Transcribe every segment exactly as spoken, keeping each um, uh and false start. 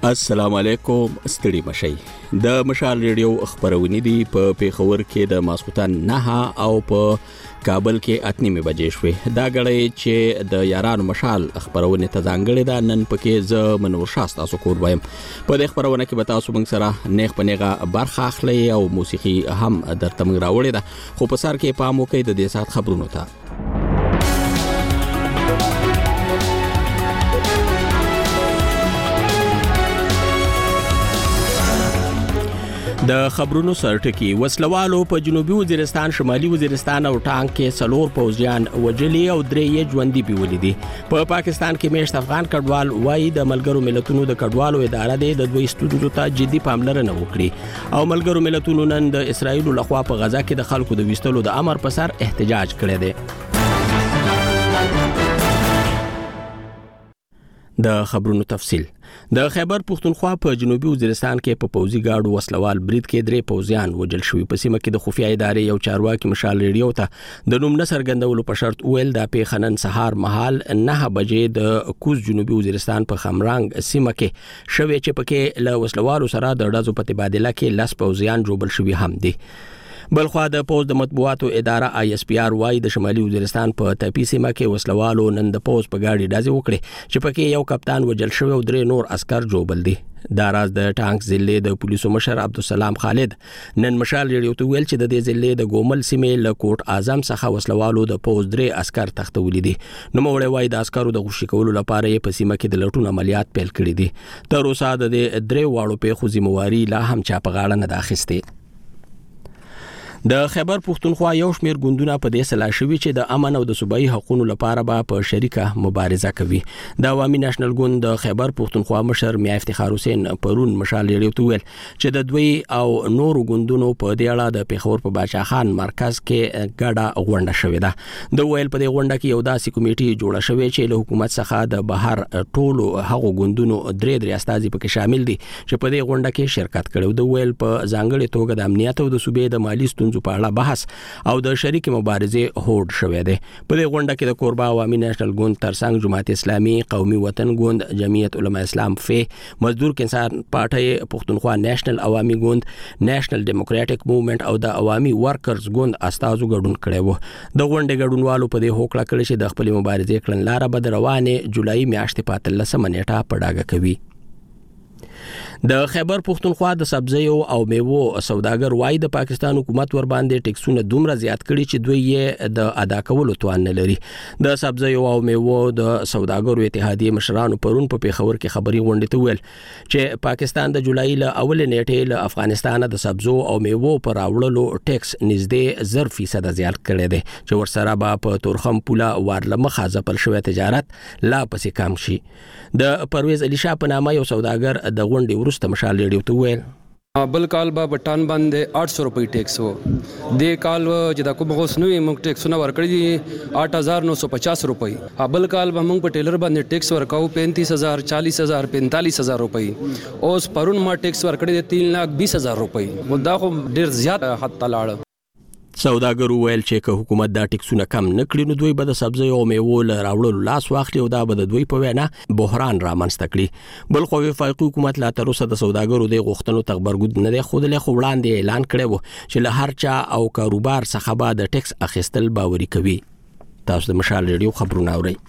السلام علیکم، ستړي مشئ. د مشال ریډیو خبرونه دي په پیښور کې د ماسخوتن نه او په کابل کې اتنیمه بجې شوې. دا غړې چې د یارانو مشال خبرونه ته ځانګړې ده. نن پکې ز منور شاست تاسو کور وایم. په دې خبرونه کې به تاسو موږ سره نیغ په نیغه برخه اخلي او موسیقي هم درته موږ راوړې ده. خو په سر کې پام وکړئ د دې سات خبرونو ته. د خبرونو سرټکی وسلوالو په جنوبي وزیرستان، شمالي وزیرستان او ټانک کې څلور پوځیان وجلي او درې ژوندۍ پیولې دي. په پاکستان کې میشت افغان کډوال وایي د ملګرو ملتونو د کډوالو اداره د دوی ستونزو ته جدي پاملرنه وکړي او ملګرو ملتونو نن د اسرایل لخوا په غزا کې د خلکو د وستلو د امر په سر احتجاج کړی دی. د خبرونو تفصیل. د خیبر پختونخوا په جنوبي وزیرستان کې په پوځي گاډو وسلوال برید کې درې پوځیان وجل شوي. په سیمه کې د خفیه ادارې یو چارواکي مشال ریډیو ته د نوم نه څرګندولو په شرط ویل د پیښنن سهار مهال نه بجې د کوز جنوبي وزیرستان په خمرنګ سیمه کې شوې چې پکې له وسلوالو سره د ډزو په تبادله کې لاس پوځیان جوړل شوي هم دي. بلخوا د پوز د مطبوعاتو اداره آی اس پی آر وايي د شمالي وزیرستان په تپی سیمه کې وسلوالو نن د پوز په گاډي ډزې وکړې چې پکې یو کپتان وجل شوی او درې نور عسكر جوړل دي. دا راز د ټانک ضلع د پولیسو مشر عبدالسلام خالد نن مشال ریډیو ته ویل چې د دې ضلع د ګومل سیمې له کوټ اعظم څخه وسلوالو د پوز درې عسكر تختولې دي. نو موړی وايي د عسکرو د غوښتل کولو لپاره په سیمه کې د لټون عملیات پیل کړي دي. تر اوسه د درې واړو پیښو ذمہواری لا هم چا په غاړه نه اخیستې. د خیبر پختونخوا یو شمیر ګوندونه په دې سلا شوي چې د امن او د صوبایي حقوقو لپاره به په شریکه مبارزه کوي. د عوامي نېشنل ګوند د خیبر پختونخوا مشر میا افتخار حسین پرون مشال ریډیو ته ویل چې د دوی او نورو ګوندونو په دې اړه د پیښور په باچا خان مرکز کې ګډه غونډه شوې ده. د ویل په دې غونډه کې یو داسې کمیټي جوړه شوې چې له حکومت څخه د بهر ټولو هغو ګوندونو درې درې استازي پکې شامل دي چې په دې غونډه کې شرکت کړي. د ویل په ځانګړي توګه د امنیت او د صوبې د مالی ستونزو په اړه بحث او د شریک مبارزه هوډ شوې ده. په دې غونډه کې د کوربا عوامي نېشنل ګوند ترڅنګ جماعت اسلامي، قومي وطن ګوند، جمعیت علماء اسلام فی، مزدور کسان پارټي پختونخوا نېشنل عوامي ګوند، نېشنل ډیموکراټک موومېنټ او د عوامي ورکرز ګوند استازو ګډون کړي وو. د غونډې ګډونوالو په دې هوکړه کړی چې د خپل مبارزې کړنلاره به د روانې جولای میاشتې په اتلسمه نیټه په ډاګه کوي. د خیبر پختونخوا د سبزیو او میوو سوداګر وای د پاکستان حکومت ور باندې ټیکسونه دومره زیات کړي چې دوی یې د ادا کولو توان نه لري. د سبزیو او میوو د سوداګرو اتحادیه مشرانو پرون په پیښور کې خبري غونډه ته ویل چې پاکستان د جولای له اول نیټې له افغانستان د سبزو او میوو پر راوړلو ټیکس نږدې زر فیصد زیات کړی دی چې ورسره به په تورخم پوله ورلمخه ځپل شوی تجارت لا پسې کم شي. د پرویز علي شاه په نامه یو سوداګر د غونډې وروسته مشال ریډیو ته ویل بل کال به بټان باندې آٹھ سو روپۍ ټیکس وو. د کال چې د کوم غوس نوې موږ ټیکسونه ورکړي دي آٹھ هزار نو سو پچاس روپۍ. بل کال به موږ په ټیلر باندې ټیکس ورکاو پینتیس هزار، چالیس هزار، پینتالیس هزار روپۍ. اوس پرون ما ټیکس ورکړي دي تین لاکھ بیس هزار روپۍ. دا خو ډیر زیات حد ته لاړ. سوداګر ویل چې که حکومت دا ټیکسونه کم نه کړي نو دوی به د سبزیو او میوو له راوړلو لاس واخلي او دا به د دوی په وینا بحران رامنځته کړي. بل خو وفاقي حکومت لا تر اوسه د سوداګرو د غوښتنو تخبرګود نه دی ښودلی، خو وړاندې اعلان کړی و چې له هر چا او کاروبار څخه به د ټیکس اخیستل باوري کوي. تاسو د مشال ریډیو خبرونه اورئ.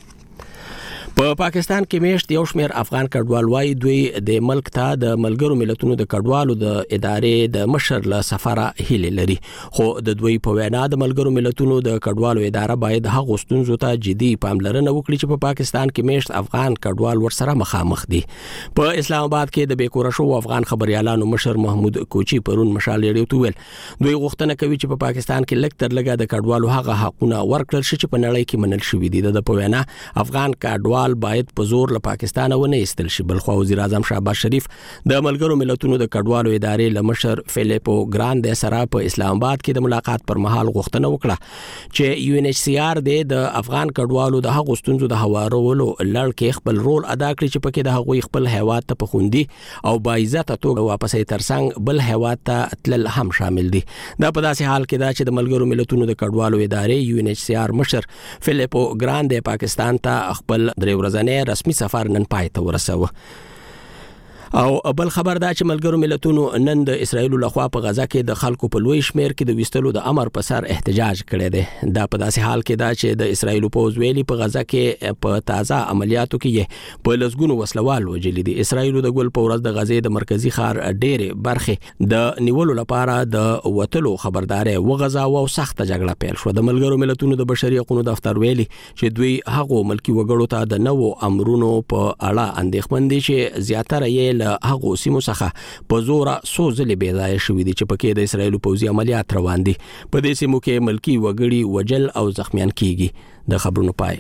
په پاکستان کې میشت یو شمیر افغان کډوال وایي دوی د ملک ته د ملګرو ملتونو د کډوالو د ادارې د مشر له سفاره هیله لري. خو د دوی په وینا د ملګرو ملتونو د کډوالو اداره باید هغه ستونزو ته جدي پاملرنه وکړي چې په پاکستان کې میشت افغان کډوال ورسره مخامخ دي. په اسلام آباد کې د بیکوره شو افغان خبريالانو مشر محمود کوچی پرون مشال ریډیو ته ویل دوی غوښتنه کوي چې په پاکستان کې لږ تر لږه د کډوالو هغه حقونه ورکړل شي چې په نړۍ کې منل شوي دي. د په وینا افغان کډوال باید په زور له پاکستان ونه ایستل شي. بلخو وزیر اعظم شهباز شریف د ملګرو ملتونو د کډوالو ادارې له مشر فلیپو ګراند سره په اسلام آباد کې د ملاقات پر مهال غوښتنه وکړه چې یو ان ایچ سی آر د افغان کډوالو د هغو ستونزو د هوارولو لړ کې خپل رول ادا کړي چې پکې د هغوی خپل هیواد ته په خوندي او باعزته توګه واپسې ترڅنګ بل هیواد ته تلل هم شامل دي. دا په داسې حال کې دا چې د ملګرو ملتونو د کډوالو ادارې یو ان ایچ سی آر مشر فلیپو ګراند پاکستان ته خپل درې ورځې رسمي سفر نن پای ته ورسوه. او بل خبر دا چې ملګرو ملتونو نن د اسرایل لخوا په غزا کې د خلکو په لوی شمیر کې د وستلو د امر په سر احتجاج کړی دی. دا په داسې حال کې دا چې د اسرایل پوز ویلي په غزا کې په تازه عملیاتو کې په لسګونو وسلوال وجلي دي. اسرایل د ګل په ورځ د غزې د مرکزی ښار ډېرې برخې د نیولو لپاره د وټلو خبرداري وغځاوه او سخت جګړه پیل شو. د ملګرو ملتونو د بشري حقوقو دفتر ویلي چې دوی هغو ملکی وګړو ته د نوو امرونو په اړه اندېښمن دي چې زیاتره یې له هغو سیمو څخه په زور سوزلې بې ځایه شوي دي چې پکې د اسرایل پوځي عملیات روان دي. په دې سیمو کې ملکی وګړي وجل او زخمیان کیږي. د خبرونو پای.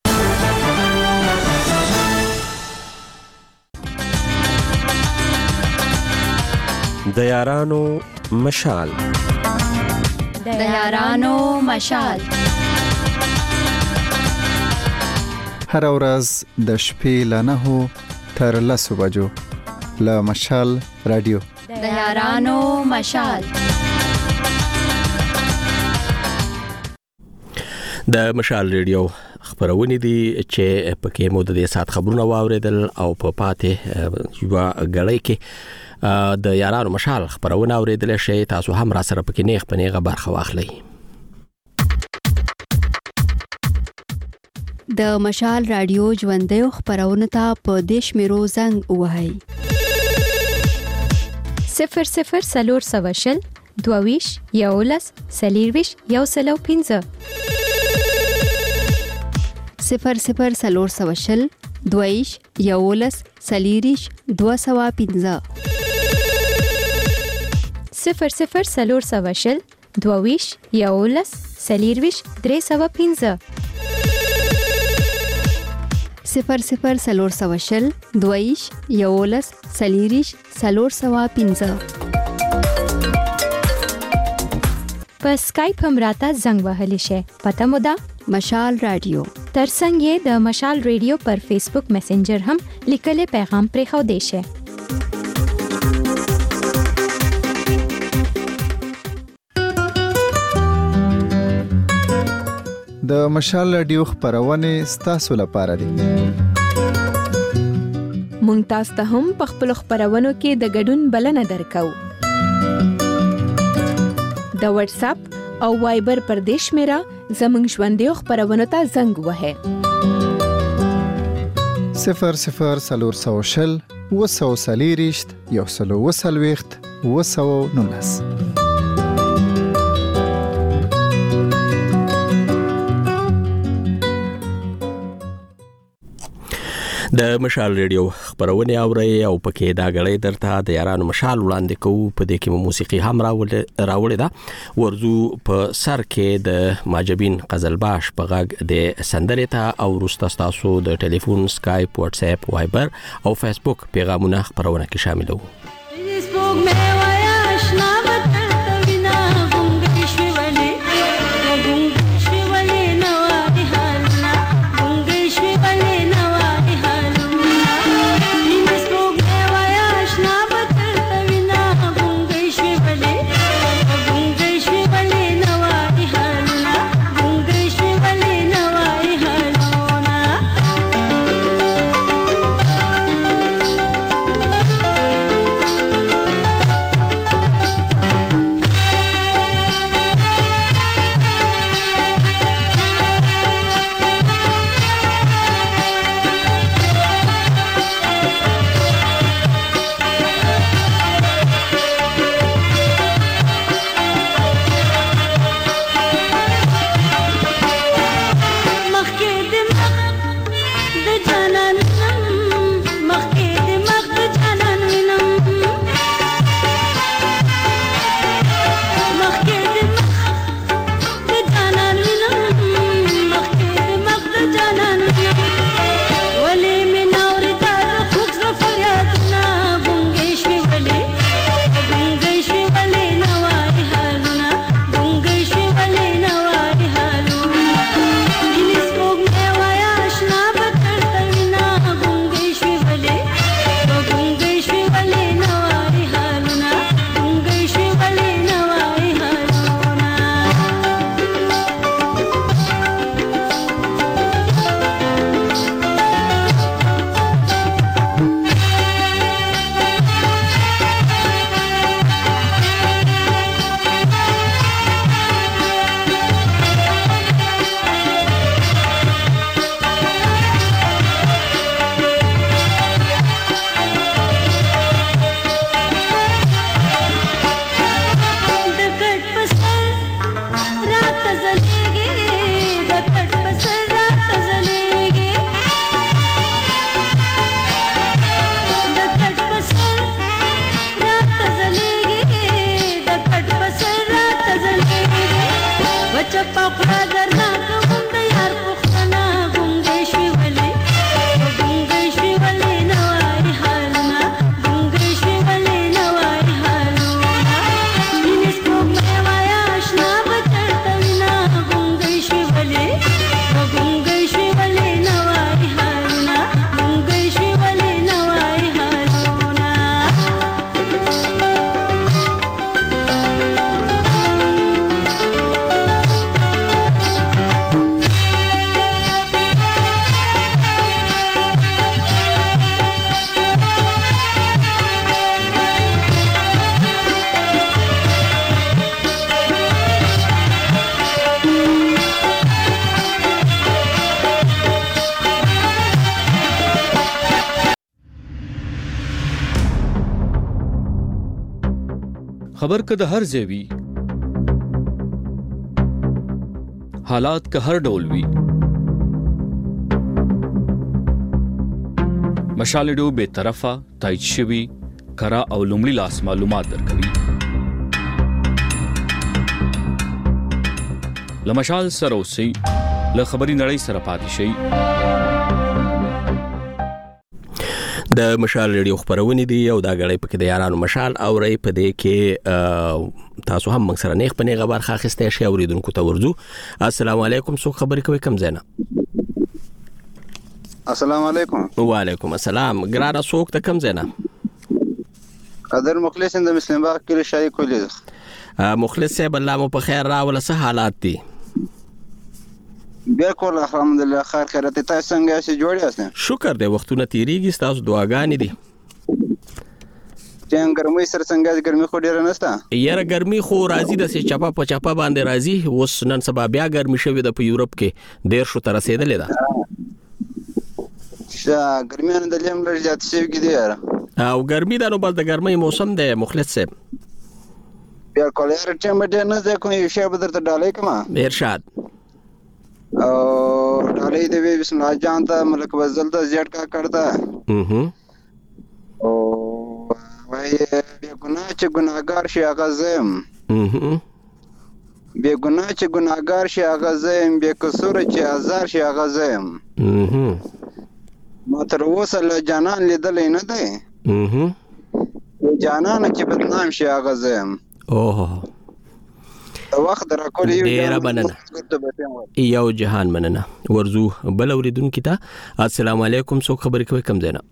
د یارانو مشال د یارانو مشال هر ورځ د شپې له نهو تر لسو بجو له مشال رادیو د یارانو مشال. د مشال رادیو خبرونه دي چې پکې مو د دې سات خبرونه واوریدل او په پاتې یو غړی کې د یارانو مشال خبرونه اوریدل شي. تاسو هم را سره پکې نیغ پنیغه برخه واخلئ. د مشال رادیو ژوندۍ خبرونه ته په دیش میرو زنګ وهاي صفر صفر سلور سواشل دوویش یولس سلیرویش یو سلو پینزه صفر صفر سلور سواشل دوویش یولس سلیریش دو سوا پینزه صفر صفر سلور سواشل دوویش یولس سلیرویش درې سوا پینزه صفر صفر سلور سواشل دویش یولس سلیریش سلور سوا پینزه. په سکایپ هم راته زنګ وهلی شي. پته مو ده مشال رادیو. ترڅنګ یې د مشال رادیو پر فیسبوک میسنجر هم لیکلي پیغام پرې خو دی شي. د مشال رادیو خبرونه ستاسو لپاره دي. مونږ تاسو ته هم په خپل خبرونو کې د ګډون بلنه درکو. د واتس اپ او وایبر پر دیش میرا زمنګ ژوندۍ خبرونو ته زنګ وهه. صفر صفر سلور سوشل وسو سلیریشت یو سلو وسلويخت وسو نونس. د مشال رادیو خبرونه اوري او پکې دا غړې درته د یارانو مشال وړاندې کوو. په دې کې موسیقي هم راوړې ده. ورزو په سر کې د ماجبین قزلباش په غږ د سندرې ته او وروسته تاسو د ټلیفون سکایپ واتس اپ وایبر او فیسبوک پیغامونه خبرونه کې شاملو. خبر که د هر ځای وي حالات که هر ډول وي مشال ډیو به طرفه تایید شوی کرا او لومړی لاس معلومات درکوي لمشال سره اوسئ له خبري نړۍ سره پاتې شئ د مشال ریډیو خبرونه دي او دا غړې پکې د یارانو مشال او رې په دې کې تاسو هم موږ سره نیخ پنې خبر خاخسته شي اوریدونکو ته ورځو السلام علیکم سو خبرې کوي کم زینا السلام علیکم وعلیکم السلام ګرانه سوک ته کم زینا قدر مخلص د مسلم باغ کې شای کولی مخلص صاحب الله مو په خیر راول څه حالات دي بالکل الحمدلله خیر خیرت تاسو څنګه شي جوړ یاست شکر دې وختونه تیریږي تاسو دعاګانې دي څنګه ګرمي سره څنګه ګرمي خو ډیره نشته یاره ګرمي خو راځي د سې چپا په چپا باندې راځي اوس نن سبا بیا ګرمي شوې د په یورپ کې ډیر شو تر رسیدلې ده شا ګرمي نه د لیم لږ زیات شي کې دی او ګرمي دا نو بس د ګرمۍ موسم دی مخلص صاحب بالکل یاره ټیم دې نه ځکه کوم شی به درته ډالۍ کما ارشاد او ډالۍ دې بسم الله جان ته ملک وزل ته زیات کا کړتا اها او وای به ګناه چې ګناګار شي هغه زم اها به ګناه چې ګناګار شي هغه زم به قصور چې ازار شي هغه زم اها ما تر اوسه له جانان لیدل نه دی اها جانان چې بدنام شي هغه زم اوه وخت را کولی ډیر مننه یو جهان مننه ورزو بل اوریدونکو ته السلام علیکم سو خبرې کوي کم زینا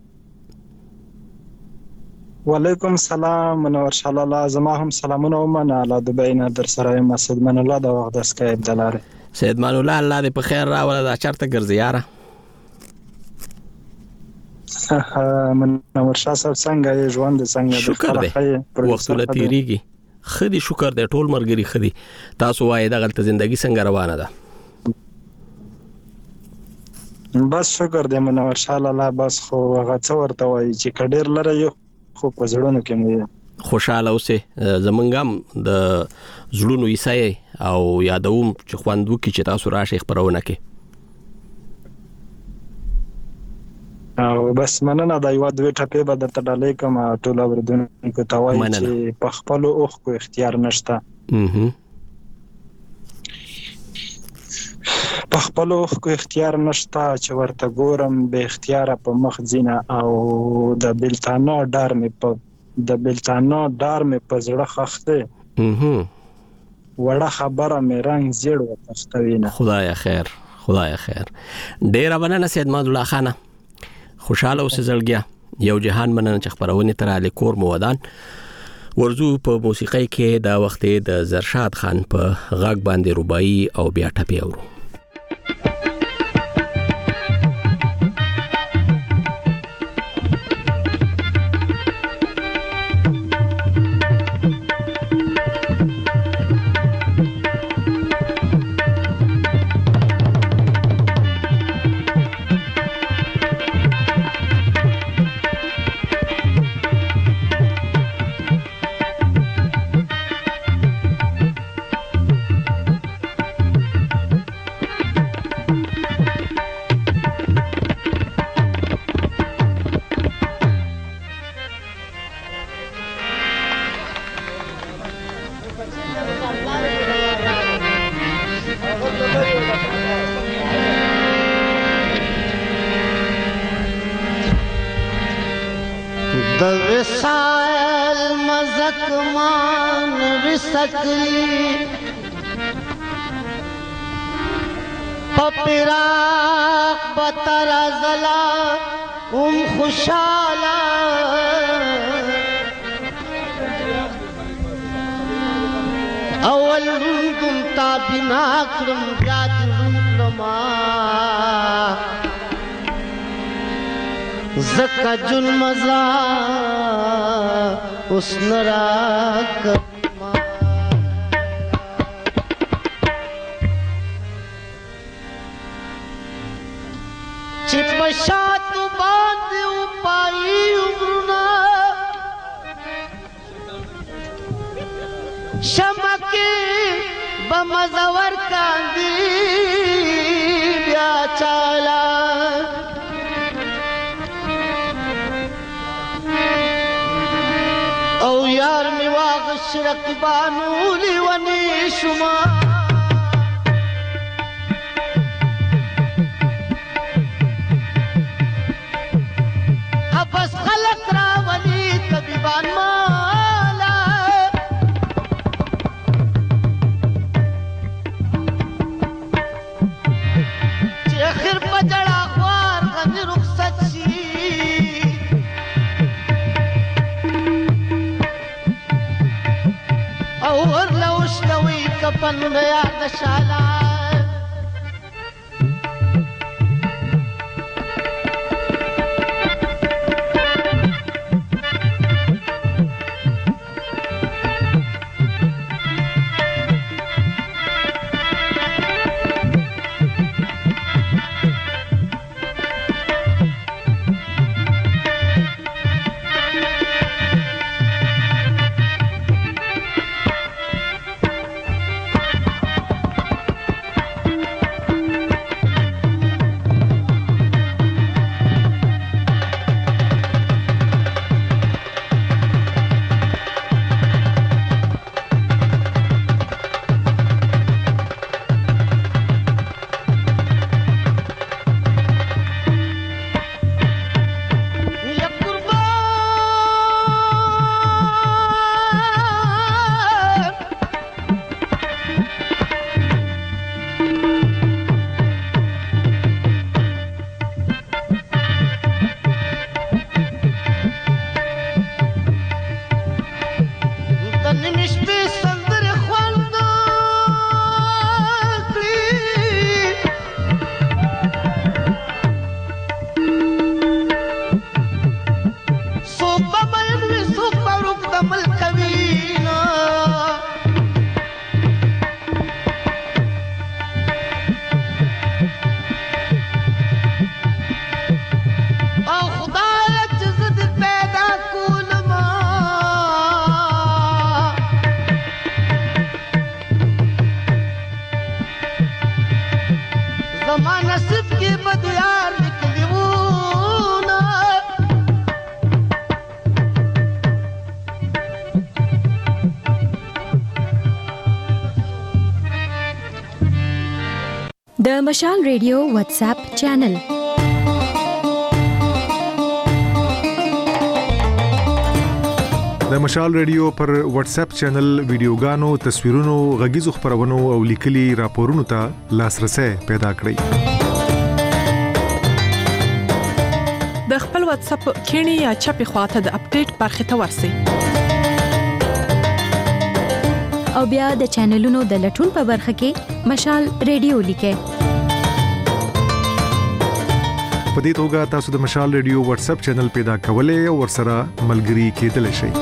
وعلیکم السلام منور شاه الله زما هم سلامونه ومنه الله د بین در سره مسعود من الله د وخت د اسکایپ دلاره سید مان الله الله دې په خیر راوړه دا چرته ګرځي یاره منور شاه صاحب څنګه یې ژوند څنګه شکر دې وختونه تیریږي خدي شکر دې ټول مرګري خدي تاسو وای دا غلطه ژوندۍ څنګه روانه ده بس شکر دې منور شاه الله بس خو هغه څو ورته وای چې کډیر لره یو خو په زړونو کې مې خوشاله اوسه زمونږم د زړونو ایسای او یادوم چې خواندو کې چې تاسو راشي خبرونه کې او بس مننه دا یو دوه ټپې به درته ډالۍ کوم ټول اوردونکو ته وایي چې په خپل اوخ کو اختیار نشته اها په خپل اوخ کو اختیار نشته چې ورته ګورم به اختیار په مخ ځینه او د بلتانو ډار مې په د بلتانو ډار مې په زړه خخته اها وړه خبره مې رنگ زیړ وتښتوینه خدای خیر خدای خیر ډیر مننه سید ماد الله خانه خوشاله اوسې زړګیا یو جهان مننه چې خبرونه تر علی کور مو ودان ورزو په موسیقۍ کې دا وخت د زرشاد خان په غږ باندې رباعي او بیا ټپي اورو د وسال مزک مان وسکلی پپراق بتر زلا ام خوشالا اول روندم تا بنا کرم بیاد روندما زکا جن مزا اس نراک چپشات باندې او پای عمرنا شمکه بمزور کاندي بیا چالا او یار می واغش رقبانو لیونی شما بس خلق راولی طبیبان مالا چی اخر پجڑا خوار غمی رخصت شی اور لوش لوی کپن بیاد شالا د مشال ریډیو واتس اپ چینل د مشال ریډیو پر واتس اپ چینل ویډیوګانو، تصویرونو، غږیزو خبرونو او لیکلي راپورونو ته لاسرسي پیدا کړئ. د خپل واتس اپ کینی یا چپی خواته د اپډیټ برخه ته ورسئ. او بیا د چینلونو د لټون په برخه کې مشال ریډیو لیکئ. په دې توګه تاسو د مشال ریډیو واتس اپ چینل پیدا کولای او ورسره ملګري کېدلی شئ.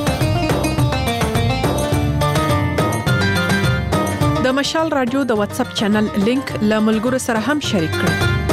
د مشال رادیو د واتس اپ چینل لینک له ملګرو سره هم شریک کړئ.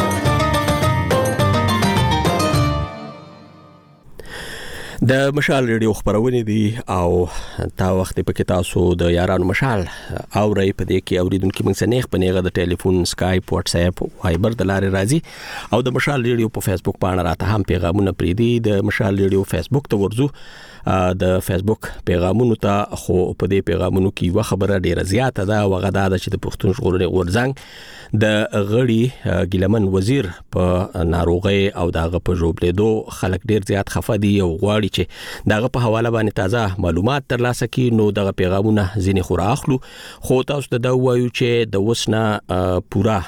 د مشال ریډیو خبرونه دي او تا وخت په کې تاسو د یارانو مشال او رې په دې کې اوریدونکو موږ سره نه پنيغه د ټلیفون، سکایپ، واتس اپ، وایبر د لارې راځي او د مشال ریډیو په فیسبوک باندې راته هم پیغامونه پریدي. د مشال ریډیو فیسبوک ته ورځو، د فیسبوک پیغامونو ته خو په دې پیغامونو کې یو خبره ډیره زیاته ده، وغدا ده چې د پښتون ژغورنې غورځنګ د غړي ګلمن وزیر په ناروغي او دغه په جوړېدو خلک ډیر زیات خفه دي او غواړي غواړي چې دغه په حواله باندې تازه معلومات ترلاسه کړي نو دغه پیغامونه ځینې خورا اخلو خو تاسو ته دا وایو چې د وسنه پورا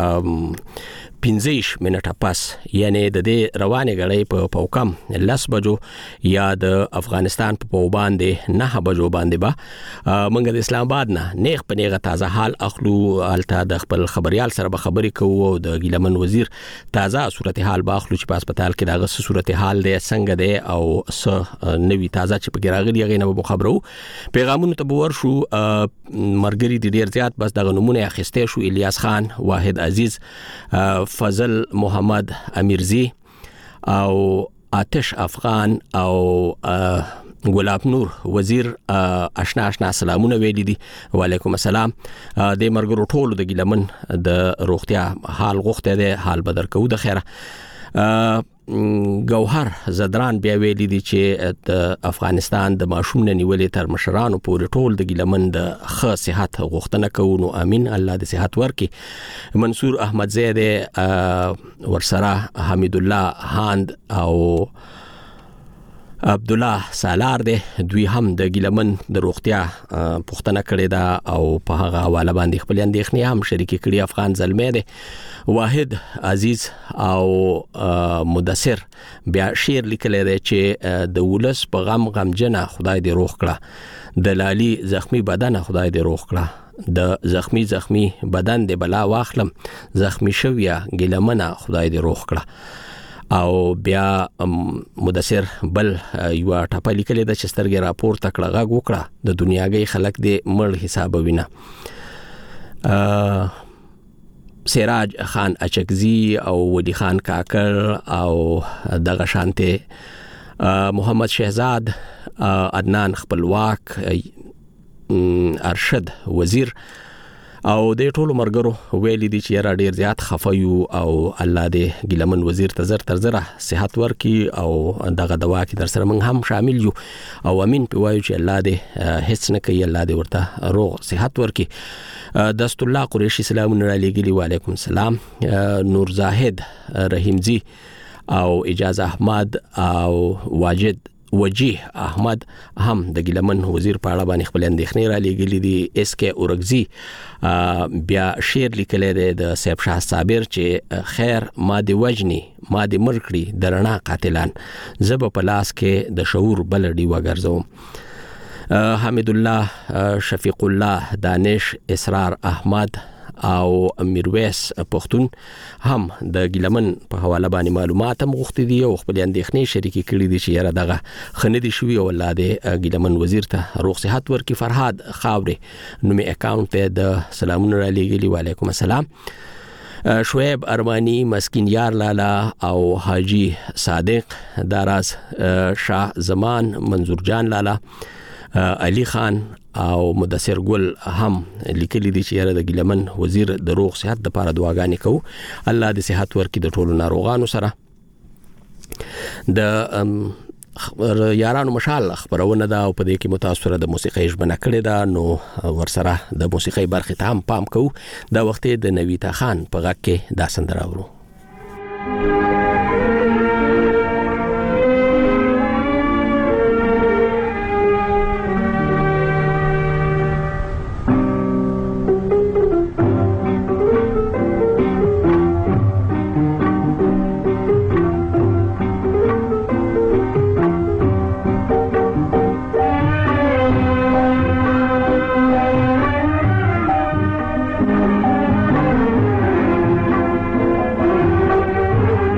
پنځه منټه پس یعنی د دې روانې غړې په پوکم لس بجو یا د افغانستان په پاو باندې نه بجو باندې با منګ د اسلام آباد نه نیغ په نیغه تازه حال اخلو الته د خپل خبريال سره به خبرې کوو او د ګیلمن وزیر تازه صورتحال باخلو چې په هسپتال کې دغه صورتحال دی څنګه دی او س نوی تازه چې په ګراغلی غي نه به خبرو پیغامونو ته ور شو مرګري د ډیر زیات بس دغه نمونه اخیسته شو الیاس خان واحد عزیز فضل محمد امیرزی او آتش افغان او ګلاب نور وزیر آشنا آشنا سلامونه ویلي دي وعلیکم السلام د مرګرو ټولو د ګیلمن د روغتیا حال غوښته ده حال بدر کو د خیره گوهر زدران بیا ویلي دي چې د افغانستان د ماشوم نه نیولې تر مشرانو پورې ټول د ګیلمن د ښه صحت غوښتنه کوو نو امين الله د صحت ورکړي منصور احمد زید ورسره حمید الله هاند او عبد الله سالار دی دوی هم د ګیلمن د روغتیا پوښتنه کړې ده او په هغه حواله باندې خپل اندېښنې هم شریکې کړې افغان زلمې دی واحد عزیز او مدثر بیا شعر لیکلی دی چې د ولس په غم غمجنه خدای دې روغ کړه د لالي زخمی بدن خدای دې روغ کړه د زخمی زخمی بدن دې بلا واخلم زخمی شویا ګیلمنه خدای دې روغ کړه او بیا مدثر بل یو ټاپه لیکلې د چسترګي راپور تکړه غږ وکړه د دنیاګي خلک دې مړ حساب وینه سراج خان اچکزی او ولی خان کاکر او دغه شانته محمد شهزاد عدنان خپلواک ارشد وزیر او د ټولو مرګرو ویلي دي چې را ډیر زیات خفایو او الله دې ګیلمن وزیر ته زر تر زره صحت ورکي او دغه دوا کې در سره موږ هم شامل یو او امين په وایو چې الله دې هیڅ نه کوي الله دې ورته روغ صحت ورکي دست الله قریشی سلام علیکم وعلیکم السلام نور زاهد رحیمزی او اجازه احمد او واجد وجیه احمد هم د ګیلمن وزیر په اړه باندې خپل اندېښنې را لېږلې دي اس کې اورګزی بیا شعر لیکلی دی د سیب شاه صابر چې خیر ما دی وجنی ما دی مرکړي درنا قاتلان زب په لاس کې د شعور بل دی وګرځوم حمید الله شفیق الله دانش اسرار احمد او میرویس پښتون هم د ګیلمن په حواله باندې معلومات هم غوښتي دي او خپل اندېښنې شریکې کړې دي چې یاره دغه خندي شوی او الله دې ګیلمن وزیر ته روغ صحت ورکړي فرهاد خاورې نو می اکاونټ ته د سلامونه را لېږلي وعلیکم السلام شعیب ارمانی مسکین یار لالا او حاجی صادق داراز شاه زمان منظور جان لالا علي خان او مدثر ګل هم لیکلي دي چې یاره د ګیلمن وزیر د روغ صحت د لپاره دعاګانې کوو الله دې صحت ورکړي د ټولو ناروغانو سره د یارانو مشال خبرونه ده او په دې کې متاثره د موسیقي ژبنه کړې ده نو ورسره د موسیقي برخې ته هم پام کوو دا وخت د نویتا خان په غږ کې دا سندره اورو Thank you.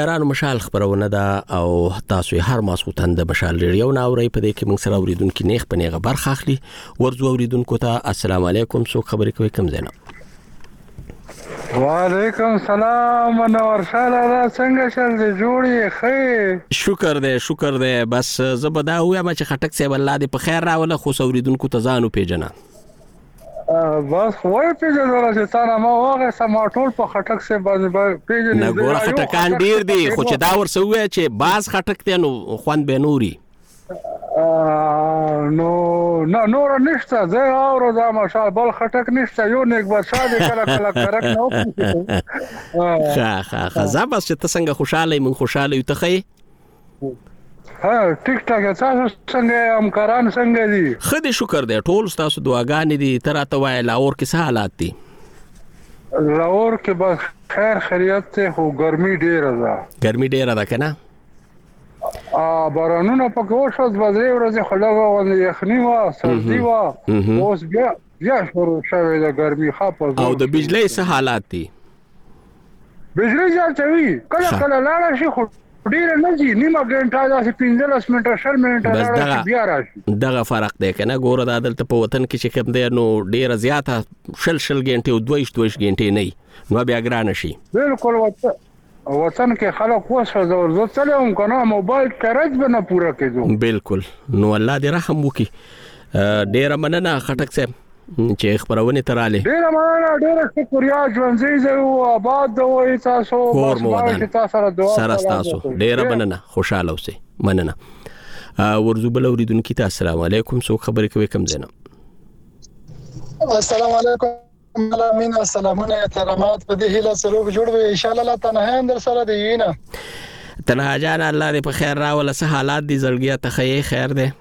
یارانو مشال خبرونه ده او تاسو هر ماسوتن د مشال ریډیو ناوړی په دې کې موږ سره اوریدونکو نیخ په نیغه برخه اخلي. ورځو اوریدونکو ته السلام علیکم. څوک خبرې کوي؟ کوم ځای نه؟ وعلیکم سلام. منور شاله را څنګه شل دې جوړې خې؟ شکر دې شکر دې. بس زبدا وایم چې خټک سی الله دې په خیر راوله. خو اوریدونکو ته ځانو پیژنه. بس وای پیژنه چې تا نه ما واغه سم ټول په خټک سی باندې پیژنه. نه ګوره خټکان ډیر دي خو چې دا ورسوي چې باز خټک ته نو خوان به نوري نو نه نور نشته. زه اورو دا ماشال بل خټک نشته. یو نیک بادشاہ دې کله کله کرک نه وکړي. ها ها خزا بس چې ته څنګه خوشاله من خوشاله یو ته خې. ها ټیک ټاک تاسو څنګه همکاران څنګه دي؟ خدای شکر دی. ټول تاسو دعاګانې دي. تر ته وای لاور کې څه حالات دي؟ لاور کې بس خیر خیریت ته خو ګرمي ډیره ده. ګرمي ډیره ده کنه؟ ا بارانونه پکې وشو د وزري ورځې خلګو باندې یخني وا سردي وا اوس بیا بیا شروع شوه د ګرمي خاپه. او د بجلی څه حالات دي؟ بجلی ځاتوي کله کله لاړ شي خو ډیر نه دي. نیمه غنټه داسې پنځلس منټه شل منټه لاړ بیا راشي. دغه فرق دی کنه. ګوره د عدالت په وطن کې چې کوم دی نو ډیر زیاته شل شل غنټه او دویش دویش غنټه نه نو بیا ګران شي. بالکل وته وطن کې خلک وسه زور زور چلوم کنه موبایل چارج به نه پوره کېدو. بالکل. نو الله دې رحم وکي. ډیر مننه خټک صاحب چې خبرونه تراله. ډیر مننه. ډیر شکریا. ژوندۍ زو آباد دوی تاسو کور مو ودان سره تاسو. ډیر مننه. خوشاله اوسئ. مننه. ورزو بل اوریدونکو ته السلام علیکم. څوک خبرې کوي؟ کوم ځای نه؟ السلام علیکم. ملامین السلامونه احترامات په دې هیله سلوک جوړ وي ان شاء الله. تنه هم در سره دی وینا. تنه جان الله دې په خیر راول. څه حالات دي زړګیا ته خیر خیر دی؟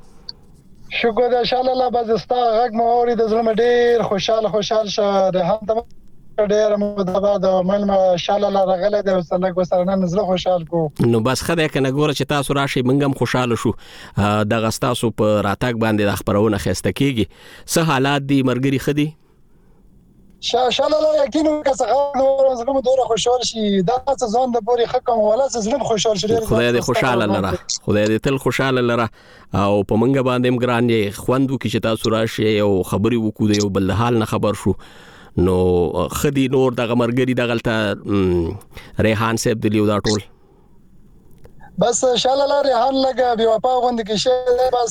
شکر ده ان شاء الله. بزستا غږ مو اوري د زړه ډیر خوشاله خوشاله شه. رحم ته ډیر مو د بعد مل ما ان شاء الله راغله د وسلک وسره نه زړه خوشاله کو. نو بس خدای کنه ګوره چې تاسو راشي منګم خوشاله شو. د غستاسو په راتګ باندې د خبرونه خسته کیږي. څه حالات دي مرګري خدي؟ ان شاء الله یقین وکړه نو زغم دوره خوشاله شي. دا څه ځان د پوری حکم ولا څه زړه خوشاله شي. خدای دې خوشاله لره. خدای دې تل خوشاله لره. او په منګه باندې مګران یې خوندو کې چې تاسو راشي او خبري وکړو یو بل حال نه خبر شو. نو خدي نور د غمرګري د غلطه ریحان صاحب دلیو دا ټول بس ان شاء الله ریحان لګا بي وپا غوند کې شه. بس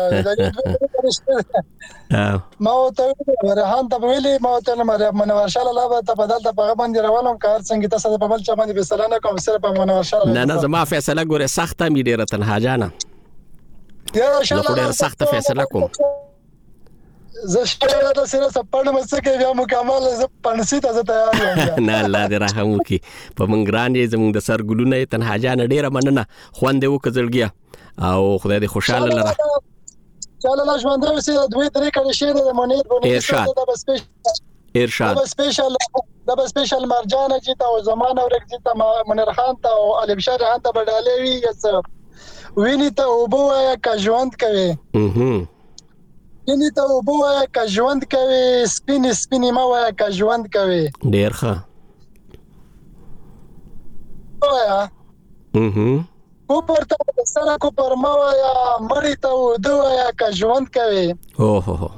ما ته ریحان ته ویلي ما ته منور شاله الله ته بدل ته په باندې روانم کار څنګه تاسو په بل چا باندې به سلانه کوم سره په منور شاله. نه نه زما فیصله ګوره سخته می ډیره تنها جانه. یا ان شاء الله ډیره سخته فیصله کوم. زه شاله د سره سپړم څه کې بیا مکمل زه پنسي ته تیار یم. نه الله دې رحم وکي. په منګران یې زموږ د سرګلونه تنها جان ډیره مننه. خوند وکړه زړګیا او خدای دې خوشاله لره. چاله لا ژوند اوسې دوی درې کړي شي د مونیت بونیت ارشاد ارشاد دا سپیشل دا سپیشل مرجانه چې تا او زمانه ورک چې تا منیر خان ته او علي بشار خان ته بدلې وی یس ویني ته او بو کا ژوند کوي. اها ویني ته او بو کا ژوند کوي. سپین سپین ما وای کا ژوند کوي. ډیر ښه. وایا اها کو پرته سره کو پر ما وایا مړی ته دوه کا ژوند کوي. او هو هو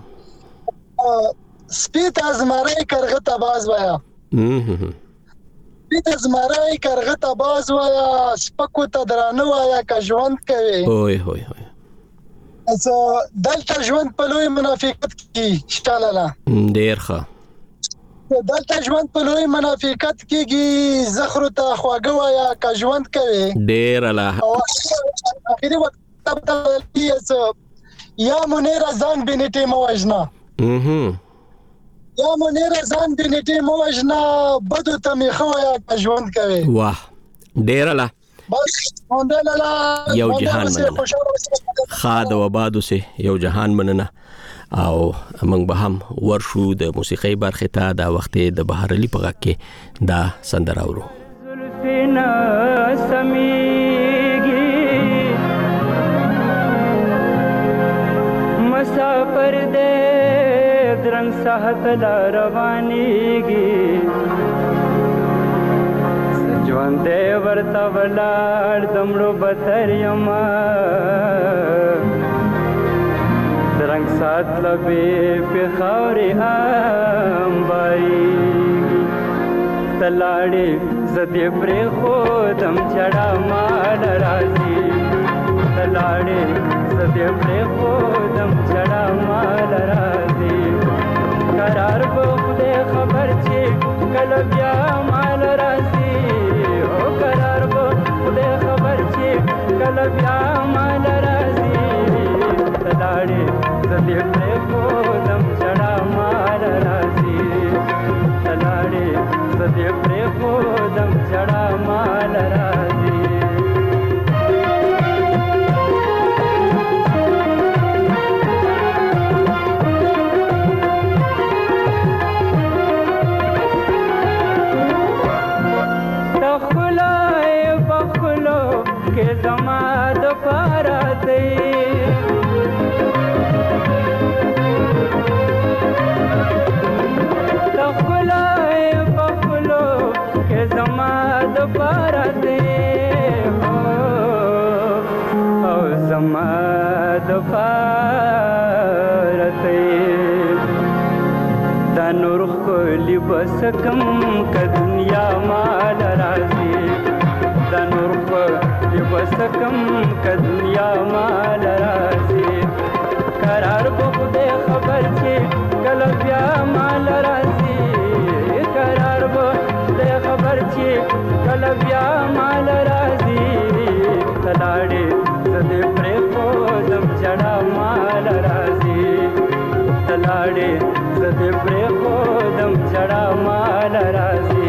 سپیت از مړی کرغه ته باز وایا. اها سپیت از مړی کرغه ته باز وایا. سپکو ته درانه وایا کا ژوند کوي. اوه هوی هوی زه دلته ژوند په لوی منافقت کې شاله ډیر ښه. دلته ژوند په لوی منافقت کېږي. زخر ته خواږه وایا کا ژوند کوي. ډیر الله اخري وخت ته یا منیر ځان بنټي موجنا. اها یا منیر ځان بنټي موجنا بدو ته می خوایا کا ژوند کوي. واه ډیر الله. بس الحمدلله یو جهان مننه. خاد و بادو سه یو جهان مننه. او موږ به هم ورشو د موسیقۍ برخه ته د وخت د بهر علی په غږ کې دا سندره اورو. زلفنا سميږي مسافر دې درنګ ساحت لا روانيږي ژوند دې ورته ولاړ د مړو بتر یما درنګ سات لبې په خاورې امباري تلاړې زدې پرې خودم چړا مال راځي تلاړې زدې پرې خودم چړا مال راځي قرار به خدای خبر چې کله بیا مال راځي او قرار به خدای خبر چې کله بیا مال راځي تلاړې زدې پرې خودم چړا مال راځي تلاړې زدې پرې خودم چړا مال راځي تخلای بخلو کې زما د پاره دی تخلای بخلو کې زما د پاره دی او زما د پاره دی دا نور خلی بس کم ک دنیا مال راځي دا نور خلی بس کم ک دنیا مال راځي قرار به خدای خبر چې کله بیا مال راځي قرار به خدای خبر چې کله بیا مال راځي تلاړې زدې پرې خودم چړا مال راځي تلاړې زدې پرې خودم چړا مال راځي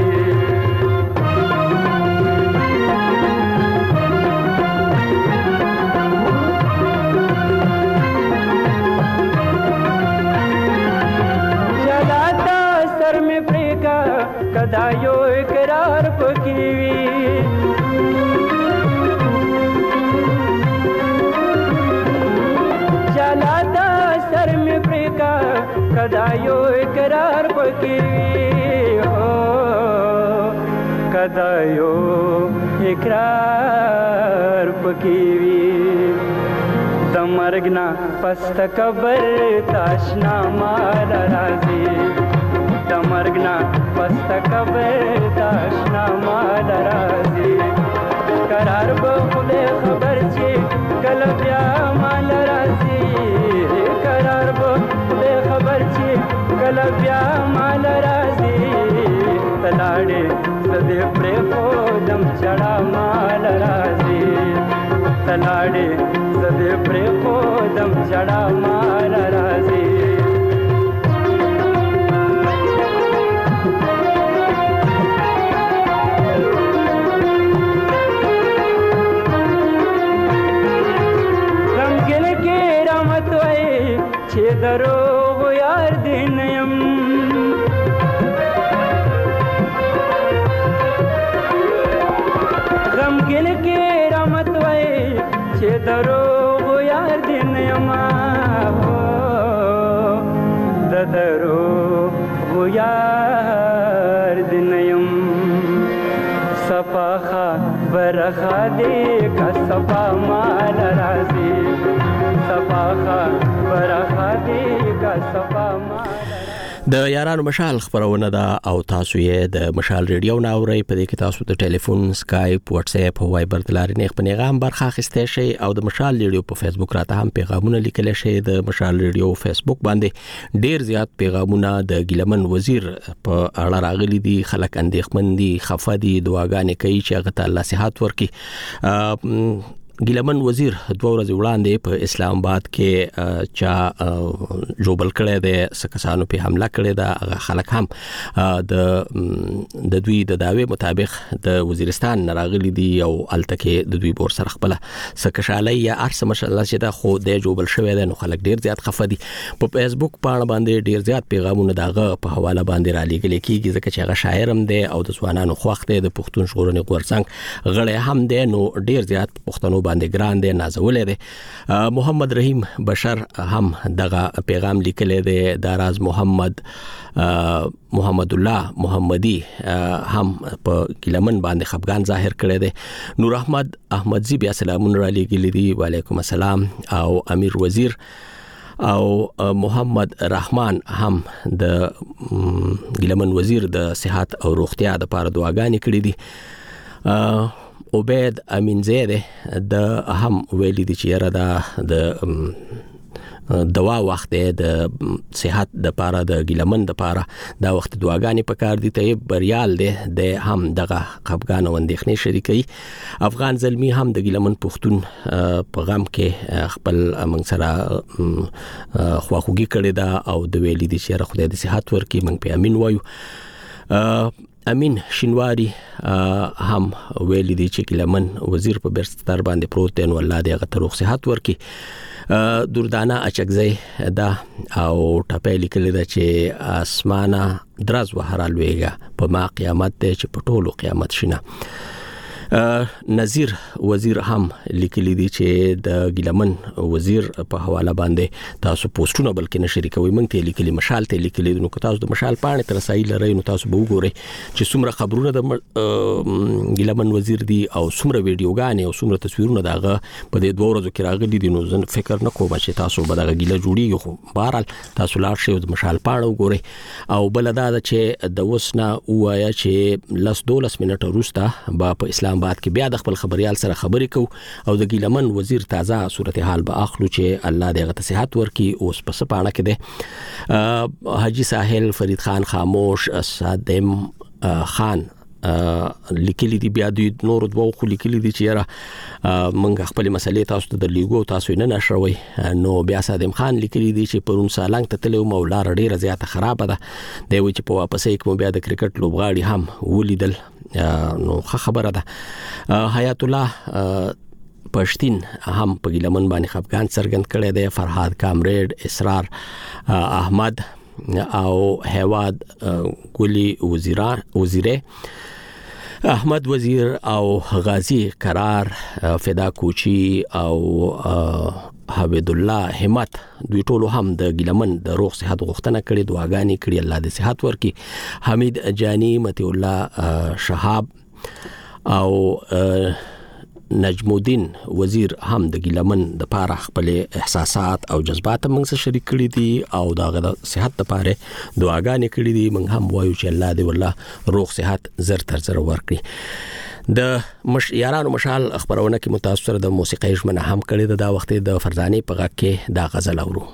چلاتا سر میں پریکا کدا یو اقرار پکی وی چلاتا سر میں پریکا کدا یو اقرار پکی وی ہو کدا یو اقرار پکی وی د مرګ نه پست قبر تاشنا مال راځي د مرګ نه پست قبر تاشنا مال راځي قرار به خدای خبر چې کله بیا مال راځي قرار به خدای خبر چې کله بیا مال راځي تلاړې زدې پرې خودم چړا مال راځي تلاړې زدې پرې خودم چړا مال راځي غمګن کې رحمت وای چې دروغ یار دین یم غمګن کې رحمت وای چې دروغ یار دین یم د دروغ یار دین یم صفاخه برخه دې کا صفا مال راځي صفاخه برخه دې کا صفا مال د یارانو مشال خبرونه ده او تاسو یې د مشال ریډیو ناوړی په دې کې تاسو د ټلیفون سکایپ واتس اپ او وایبر د لارې نه خپل پیغام برخه اخیسته شي او د مشال ریډیو په فیسبوک راته هم پیغامونه لیکل شي د مشال ریډیو فیسبوک باندې ډیر زیات پیغامونه د ګلمن وزیر په اړه راغلي دي خلک اندېښمن دي خفه دي دعاګانې کوي چې هغه ته الله صحت ورکړي ګلمن وزیر دوه ورځې وړاندې په اسلام آباد کې چا جوبل کړی دی سکسانو په حمله کړې ده هغه خلک هم د د دوی د داوی مطابق د وزیرستان راغلي دي او الته کې د دوی بور سره خپل سکشالي یا ارس مشالله چې دا خو د جوبل شوی دی نو خلک ډیر زیات خفه دي په فیسبوک باندې باندې ډیر زیات پیغامونه داغه په حواله باندې را لېږل کېږي ځکه چې هغه شاعر هم دی او د ځوانانو خوښ دی د پښتون ژغورنې غورځنګ غړی هم دی نو ډیر زیات پښتنو باندې ګران دی نازولې دی. محمد رحیم بشر هم دغه پیغام لیکلی دی. د راز محمد محمد الله محمدي هم په ګیلمن باندې خفګان ظاهر کړی دی. نور احمد احمدزي بیا سلامونه را لېږلي دي، وعلیکم السلام. او امیر وزیر او محمد رحمان هم د ګیلمن وزیر د صحت او روغتیا د لپاره دعاګانې کړې دي. عبید امین زیده د هم ویلي دي چې یاره دا د دوا وخت دی د صحت د لپاره د ګیلمن د لپاره دا وخت دعاګانې پکار دي. ته بریال دی د هم دغه خفګان او اندېښنې شریکوي. افغان زلمی هم د ګیلمن پښتون په غم کې خپل موږ سره خواخوږي کړې ده او د ویلي دي چې خدای د صحت ورکړي، موږ په امین وایو. امین شینواری هم ویلي دي چې ګیلمن وزیر په برستر باندې پروت دی، نو الله دې هغه ته روغ صحت ورکړي. دردانه اچکزی دا او ټپې لیکلي ده چې اسمانه دراز وهره لویږه په ما قیامت دی چې په ټولو قیامت شینه. نذیر وزیر هم لیکلي دي چې د ګیلمن وزیر په حواله باندې تاسو پوسټونه بلکې نه شریکوي. موږ ته لیکلي مشال ته لیکلي نو تاسو د مشال پاڼې تر رسایي لرئ نو تاسو به وګورئ چې څومره خبرونه د ګیلمن وزیر دي او څومره ویډیوګانې او څومره تصویرونه دغه په دې دوه ورځو کې راغلي دي. نو زه فکر نه کوم چې تاسو به دغه ګیله جوړیږي، خو بهرحال تاسو لاړ شئ او د مشال پاڼه وګورئ. او بل دا ده چې د اوس نه ووایه چې لس دولس منټه وروسته به په اسلام بعد کې بیا د خپل خبريال سره خبرې کوو او د ګیلمن وزیر تازه صورتحال به اخلو چې الله دې هغه ته صحت ورکړي. اوس په سپاڼه کې ده حاجی ساحل فرید خان خاموش صادم خان لیکلي دي، بیا دوی نور دوه خو لیکلي دي چې یاره موږ خپل مسلې تاسو ته درلیږو تاسو نه نشروي. نو بیا صادم خان لیکلي دي چې پرون سالنګ ته تلو مولا ډیره زیاته خراب ده دی، و چې په واپسې کوم بیا د کرکټ لوبغاړي هم ولیدل، نو ښه خبره ده. حیات الله پښتين هم په ګیلمن باندې خفګان څرګند کړی دی. فرهاد کامریډ، اسرار احمد او هواد ګلی وزیران وزیره احمد وزیر او غازی قرار فدا کوچی او حبیب الله همت دوی ټولو هم د ګیلمن د روغ صحت غوښتنه کړې، دعاګانې کړې، الله دې صحت ورکړي. حمید جانی، متی الله شهاب او نجم الدین وزیر هم د ګیلمن د پاره خپل احساسات او جذبات موږ سره شریک کړي دي او دغه د صحت لپاره دعاګانې کړې دي. موږ هم وایو چې الله دې والله روغ صحت زر تر زر ورکړي. د مش یارانو مشال خبرونه کې متاثر د موسیقي ژمنه هم کړې ده. دا وخت د فرزانه په غږ کې دا غزل اورو.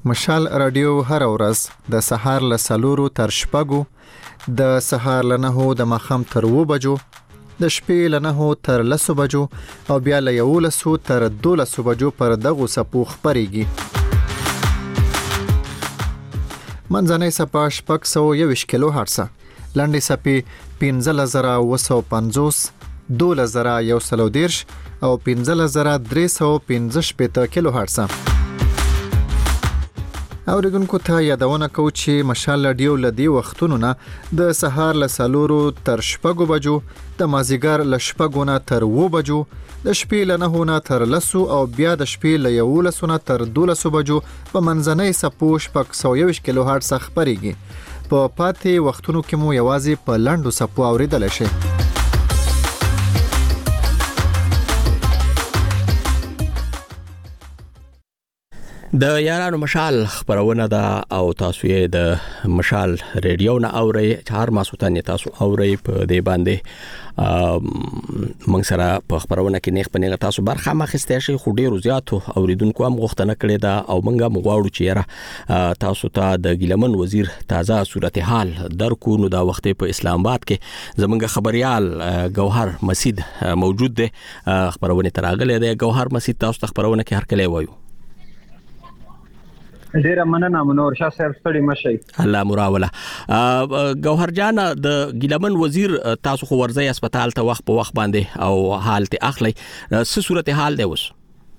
مشال رادیو هر ورځ د سهار له سلورو تر شپږو، د سهار له نهو د ماښام تر اوو بجو، د شپې له نهو تر لسو بجو او بیا له یولسو تر دولسو بجو پر دغو څپو خپرېږي. منځنۍ څپه شپږ سوه یوویشت کیلو هرټزه، لنډې څپې پنځلس زره اوه سوه پنځوس، دولس زره یو سل او دېرش او پنځلس زره درې سوه پنځه شپېته کیلو هرټزه. اوریدونکو ته یادونه کوو چې مشال رادیو له دې وختونو نه د سهار له څلورو تر شپږو بجو، د مازیګر له شپږو نه تر اوو بجو، د شپې له نهو نه تر لسو او بیا د شپې له یولسو نه تر دولسو بجو په منځنۍ څپو شپږ سوه یوویشت کیلو هرټزه خپرېږي. په پاتې وختونو کې مو یوازې په لنډو څپو اوریدلی شئ. د یارانو مشال خبرونه ده او تاسو یې د مشال ریډیو نه اورئ. هر ماسوتان تاسو اورئ په دې باندې موږ سره په خبرونه کې نیغ په نیغه تاسو برخه مخسته شي. خو ډیرو زیاتو اوریدونکو هم غوښتنه کړې ده او موږ هم غواړو چې یاره تاسو ته د ګیلمن وزیر تازه صورتحال درکو. نو دا وخت په اسلام آباد کې زمونږ خبريال ګوهر مسید موجود دی. خبرونه تراغله ده. ګوهر مسید تاسو ته خبرونه کې هر کله وایو. ډیره مننه منور شاه صاحب، ستړي مشئ. الله مراوله. ګوهر جان، د ګیلمن وزیر تاسو خو ورځي هسپتال ته وخت په وخت باندې او حالت اخلي، څه صورت حال دی اوس؟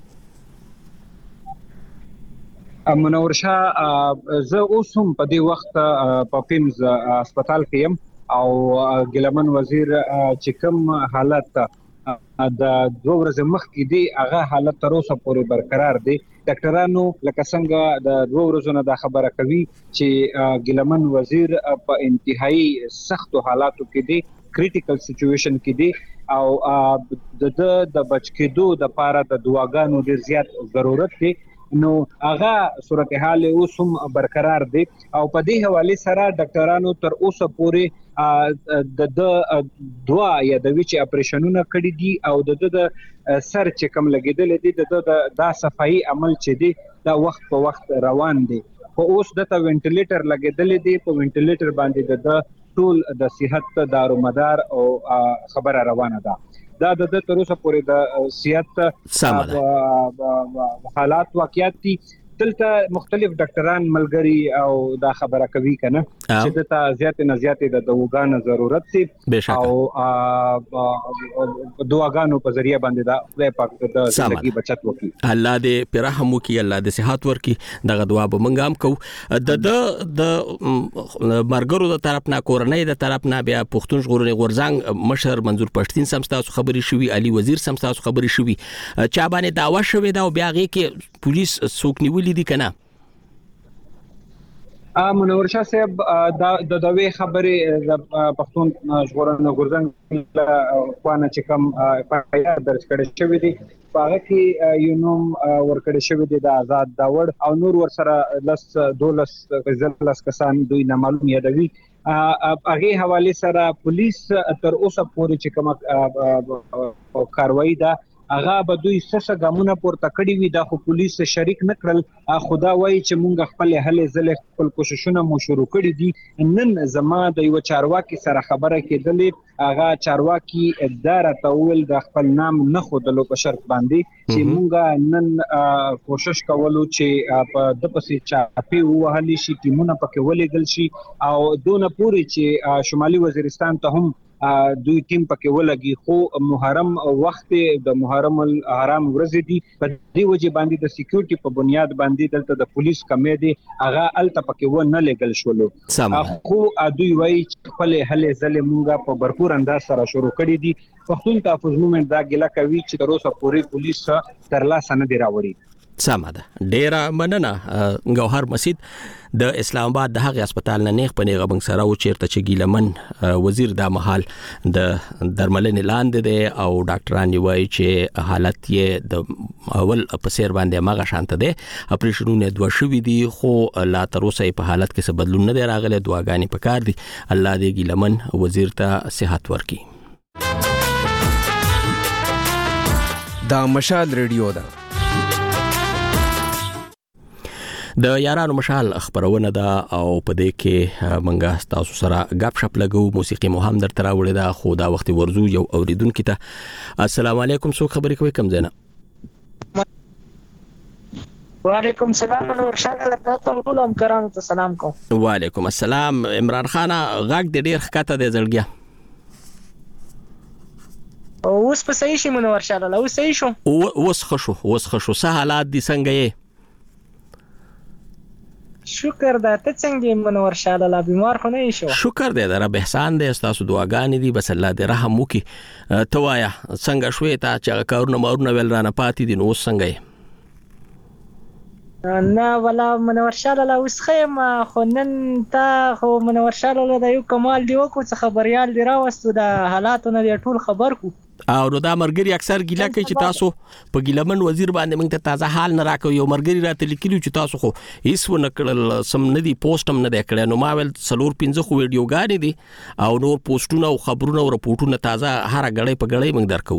منور شاه، زه اوس هم په دې وخت په پیمز هسپتال کې يم او ګیلمن وزیر چې کوم حالت د دوه ورځې مخکې دی هغه حالت تر اوسه پورې برقرار دی. ډاکټرانو لکه څنګه د دوه ورځو نه دا خبره کوي چې ګیلمن وزیر په انتهایی سختو حالاتو کې دی، کریټیکل سچويشن کې دی او د د بچ کېدو د لپاره د دعاګانو ډیر زیات ضرورت دی. نو هغه صورتحال اوس هم برقرار دی او په دې حواله سره ډاکټرانو تر اوسه پورې د د دوا یا د ویچ اپریشنونه کړی دي او د د سر چې کم لګیدل دي د د صفائی عمل چې دی دا وخت په وخت روان دی. خو اوس د وینټیلیټر لګیدل دي، په وینټیلیټر باندې د ټول د صحت دارومدار او خبره روانه ده. دا د تر اوسه پورې د صحت حالات واقعیت دي. دلته مختلف ډاکټران ملګری او دا خبره کوي کنه چې د ته زیات نه زیات د دواګانو ضرورت دي او دواګانو په ذریعہ باندې دا خدای پاک د زندگی بچت وکړي. الله دې په رحم وکړي، الله دې صحت ورکړي. دغه دعا به مونږ هم کوو. د د مرګرو د طرف نه، کورنۍ د طرف نه، بیا پښتون ژغورنې غورځنګ مشر منظور پښتين سم تاسو خبري شوي، علي وزیر سم تاسو خبري شوي، چا باندې داوا شوی دا او بیا غي کې پولیس څوک نیولې دي کنه؟ ا منور شاه صاحب د دوی خبرې د پښتون ژغورنې غورځنګ خوانه چې کوم پایه درج کړی شوی دی هغه کې یو نوم ورکړی شوی دی د آزاد داوړ او نور ور سره لس دولس غزلس کسان دوی نه معلوم یادوي. هغه حواله سره پولیس تر اوسه پورې چې کوم کاروایی ده هغه به دوی سسه ګامونه پورته کړی وي. دا خو پولیس شریک نکړل. خدا وایي چې مونږ خپل هلې ځلې خپل کوششونه مو شروع کړی دي. نن زما د یو چارواکي سره خبره کېدلې، هغه چارواکي اداره ته ویل د خپل نام نه خودلو په شرط باندې چې مونږ نن کوشش کولو چې په د پسې چاپی وهلي شي، ټیمونه پکې ولېګل شي او دونه پوری چې شمالي وزیرستان ته هم دوی ټیم پکې ولګي. خو محرم وخت د محرم الحرام ورځ دي، په دې وجه باندې د سکیورټي په بنیاد باندې دلته د پولیس کمې دي هغه الته پکې و نه لګل شولو. خو دوی وایي چې خپل هلې ځلې مونږه په برپور انداز سره شروع کړی دي. پښتون تحفظ مومنت دا ګیله کوي چې تر اوسه پورې پولیس تر لاسه نه دی راوړي. سمه ده. ډیره مننه ګوهر مسید د اسلام آباد د هغه هسپتال نه نیغ په نیغه بنګ سره و چیرته چې ګیلمن وزیر د محل د درملنې لاندې دی او ډاکټران وایي چې حالت یې د اول په سیر باندې ماغه شانته دی. اپریشنونه دوه شوي دي خو لا تر اوسه په حالت کې څه بدلون نه دی راغلی. دعاګانې پکار دي. الله دې ګیلمن وزیر ته صحت ورکړي. دا مشال ریډیو ده. د یارانو مشال خبرونه ده او په دې کې منګه تاسو سره غپ شپ لګو موسیقي مو هم درته راوړې ده خو دا وخت ورزو یو اوریدونکو ته السلام علیکم څوک خبرې کوي کم زینا وعلیکم السلام ورحمت الله ټول همکارانو ته سلام کوم وعلیکم السلام عمران خان غاګ د ډیر خکته د زړګیا اوس په صحیح شي منور شاله له اوس صحیح شو اوس خشو اوس خشو سه حالات دي څنګه یې شکر ده ته څنګه منور شاله لا بیمار خو نه شو شکر دې در به احسان دې تاسو دعاګانې دي بس الله دې رحم وکي توایا څنګه شوې تا چې کارونه مارونه ول رانه پاتې دي نو څنګه نه ولا منور شاله لا اوس خیم خو نن تا خو منور شاله لا د یو کمال دی وکړو څه خبريال دی راوستو د حالاتونو دی ټول خبر کو او نو دا مرګري اکثر ګیلا کوي چې تاسو په ګیلمن وزیر باندې موږ ته تازه حال نه راکوي یو مرګري راته لیکلو چې تاسو خو هیڅ ونه کړل سم نه دی پوسټ هم نه دی کړی نو ما ول سلور پنځه خو ویډیوګانې دي او نور پوسټونه او خبرونه او رپورټونه تازه هر غړې په غړې موږ درکو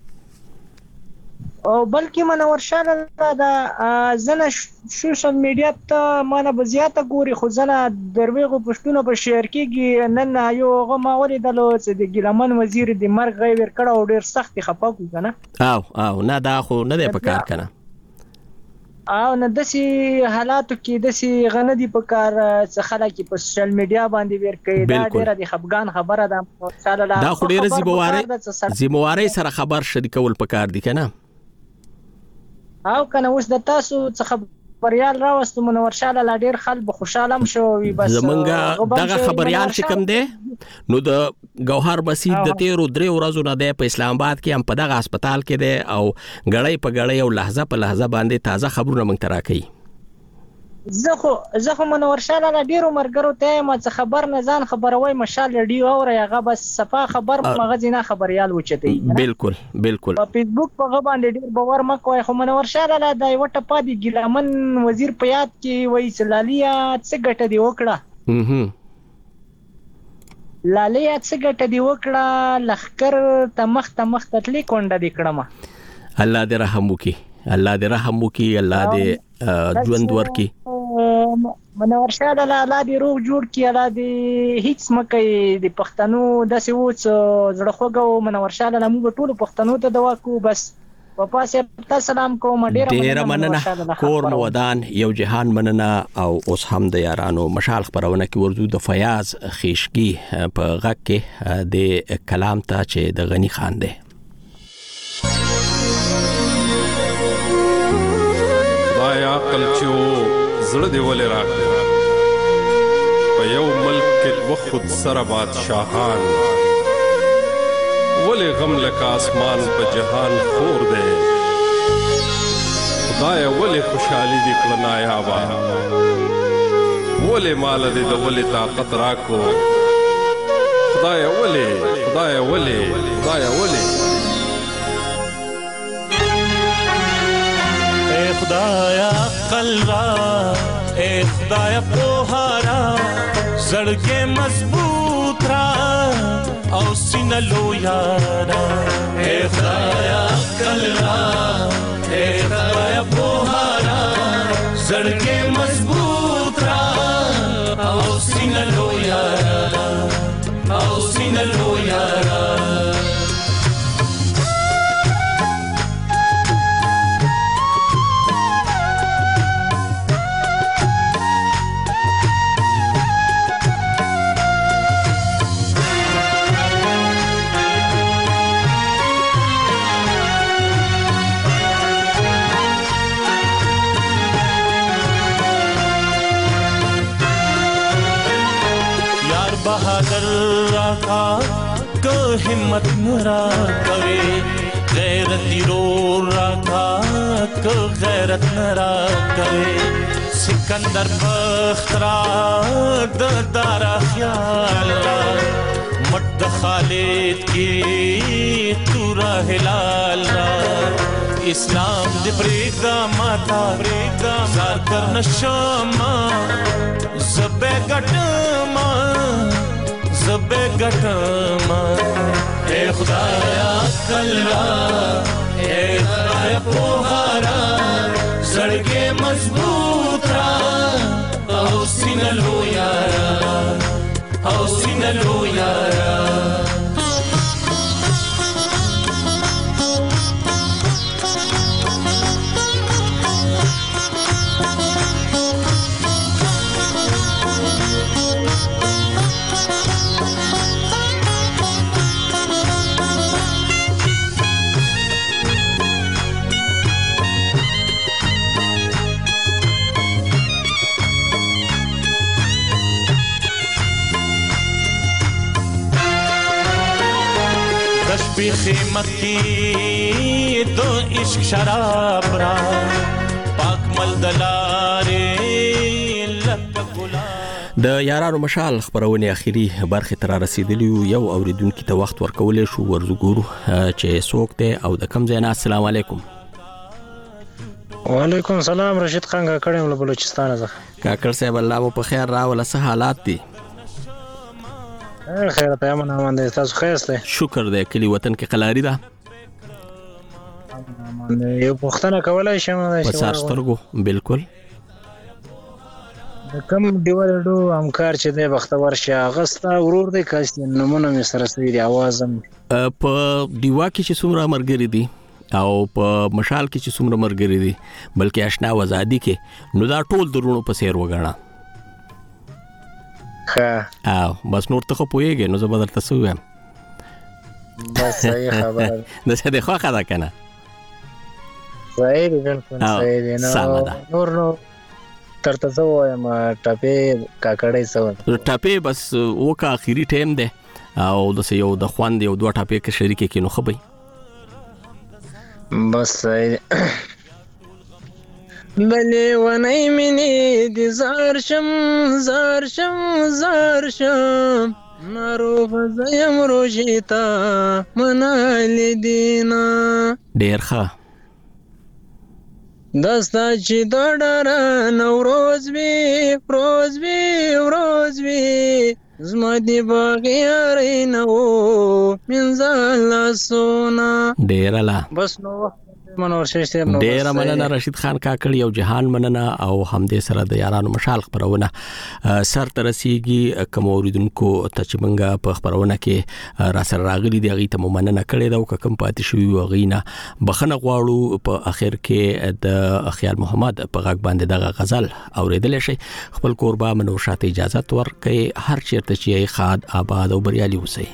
او بلکې منور شاله دا زنه سوشل میډیا ته مانه بزیاته ګوري خو زنه درویغو پښتون په شیر کېږي نن یو غما ولیدلو چې د ګیلمن وزیر د مرګ غیر کړه او ډیر سخت خپه کو کنه او او نه دا خو نه دی په کار کنه او نه دسي حالاتو کې دسي غندي په کار څه خلک په سوشل میډیا باندې ور کوي دا ډیره د خپګان خبره ده دا خو ډیره زیبواره زیبواره سره خبر شریکول په کار دي کنه او کنه اوس د تاسو څخه خبريال راوستو منور شاله لا ډیر خلک خوشاله شو وي بس زمونږه دغه خبريال چې کم دی نو د گوهر بسیط د تیرو درې ورځو نه دی په اسلام آباد کې هم په دغه هسپتال کې دی او غړې په غړې او لحظه په لحظه باندې تازه خبرونه مونږ ته راکړي زه خو زه خو منور شاله لا ډیرو مرګرو ته ما څه خبر نه ځان خبروي مشال ډیو اور هغه بس صفه خبر مغزینه خبريال وچتي بالکل بالکل په فیسبوک په غو باندې ډیر باور مکوای خو منور شاله لا دای وټه پادي ګلمن وزیر په یاد کې وای سلالیا څه ګټه دی وکړه هم لالیا څه ګټه دی وکړه لخر تمخ تمخ تتلی کونډه دی کړم الله دې رحم وکي الله دې رحم وکي الله دې ژوند ورکي منور شاله لا الله دې روغ جوړ کړي الله دې هیڅ مکه د پښتنو داسې وڅ زړه خوګو منور شاله لا موږ ټول پښتنو ته دوا کو بس په پاسه تاسو سلام کوم ډیر مننه کور نو ودان یو جهان مننه او اوس هم د یارانو مشال خبرونه کې ورزو د فیاض خیشکی په غږ کې د کلام ته چې د غنی خان دی یا قلچو زړه دی ولې راکړه په یو ملک کې وخت سره بادشاہان ولې غم لکه اسمان په جهان خور دی خدای ولې خوشحالي دې کړه نایابه ولې مال دې د ولې طاقت راکو خدای ولې خدای ولې خدای ولې خدایا عقل را اے خدایا پوهارا زړګې مضبوط را او سینه لویارا اے خدایا عقل را اے خدایا پوهارا زړګې مضبوط را او سینه لویارا او سینه لویارا बहादुर राखा को हिम्मत नरा कवे गैरती रो राखा को गैरत नरा कवे सिकंदर बख्तरा दारा ख्याल मट खालिद की तूरा हिलाल इस्लाम दे प्रेदा माता प्रेदा सार कर नशमा ज़बे गटमा ज़बे गटमा ए खुदाया कल्ला ए खुदाया पोहारा सड़के मजबूत रा سینلو یارا او سینلو یارا شپې خیمت کې د عشق شراب را پاک مل دلارې لکه ګلاب د یارانو مشال خبرونه اخیری برخه تر رسیدلی یو اوریدونکو ته وخت ورکول شو ورزګورو چې څوک ته او د کم ځای نه السلام علیکم وعلیکم السلام رشید خان کاکړم له بلوچستان څخه کاکړ صاحب الله مو په خیر راول څه حالات دي خیر ته امن امان دي تاسو خیر سته شکر دې کلی وطن کې قلاری ده یو پښتنه کولای شم په سارسترګو بالکل کم دیوالډو همکار چې د بختور شي اغستا ورور دې کاست نمونه مې سره سوي دی आवाजم په دیوا کې چې څومره مرګري دي او په مشال کې چې څومره مرګري دي بلکې آشنا وزادي کې نو دا ټول درونو په سیر وګڼه ها او بس نور ته خو پويږي نو زه به درته سویم بس صحیح خبره د څه د خو خدا کنه صحیح دی بالکل صحیح دی نو نور نو ترته زه وایم ټاپې کاکړې سو ټاپې بس وکا اخیری ټیم دی او د یو د خوان دی او دوه ټاپې کې شریک کې نو خبي بس صحیح بلې ونی منی دي زار شم زار شم زار شم ناروغ زیم روجیتا منال دینا ډیر ښه دستا چې دړه نوروز وی روز وی روز وی زما دی باغیاري نو منزل سونا ډیر لا بس نو منور شته نو ډیر مننه رشید خان کاکړ یو جهان مننه او همدې سره د یارانو مشال خبرونه سر ترسيږي کوم اوریدونکو ته چې منګه په خبرونه کې را سره راغلي دی غي ته مننه کړې دا او کوم پاتې شوی وغینا بخنه غواړو په اخر کې د اخیال محمد په غږ باندې دغه غزل اوریدل شي خپل قربا منو شاته اجازه ورکړي هر چیرته چې خاد آباد او بریالي اوسئ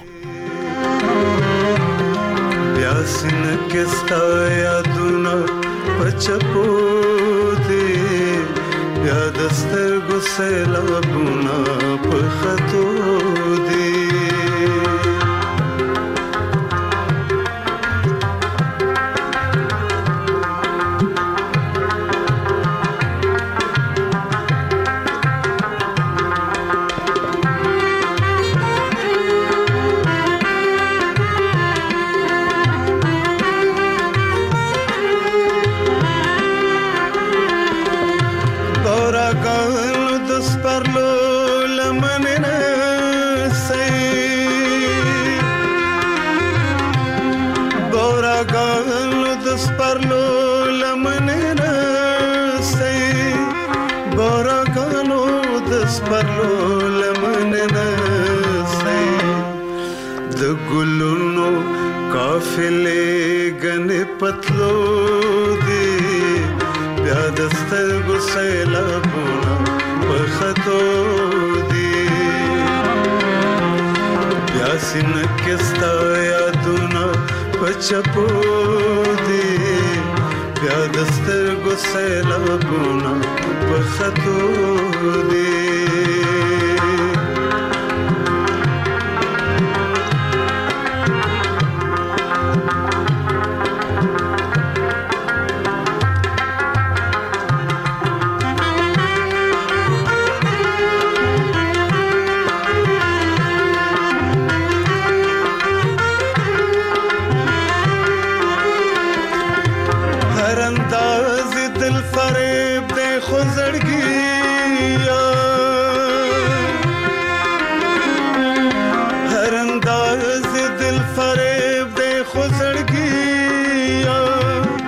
प्यासिन किस्ता यादुना पचपो दे यादस्तर गुस्सेला बुना पखतो दे काफिले गने पतलो दे प्यादस्तर गुस्सेला बुना पखतो दे प्यासिन किस्ता यादुना पचपो दे प्यादस्तर गुस्सेला बुना पखतो दे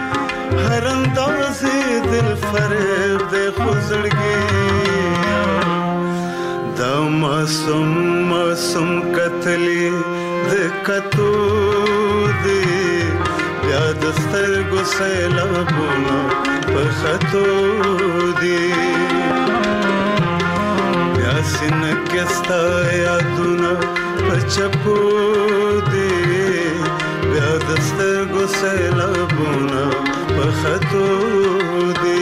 फरेब दे खुजड़ गया معصوم معصوم کتلی د کتو دی بیا د سترګو سیلابونه په خطو دی بیا سینه کې ستا یادونه په چپو دی بیا د سترګو سیلابونه په خطو دی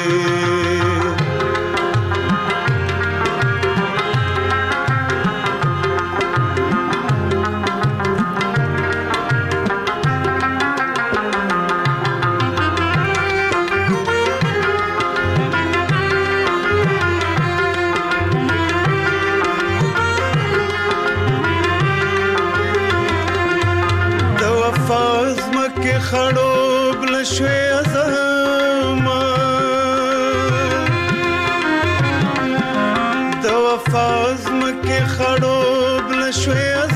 خړوب لشوي ازما د وفاز مکه خړوب لشوي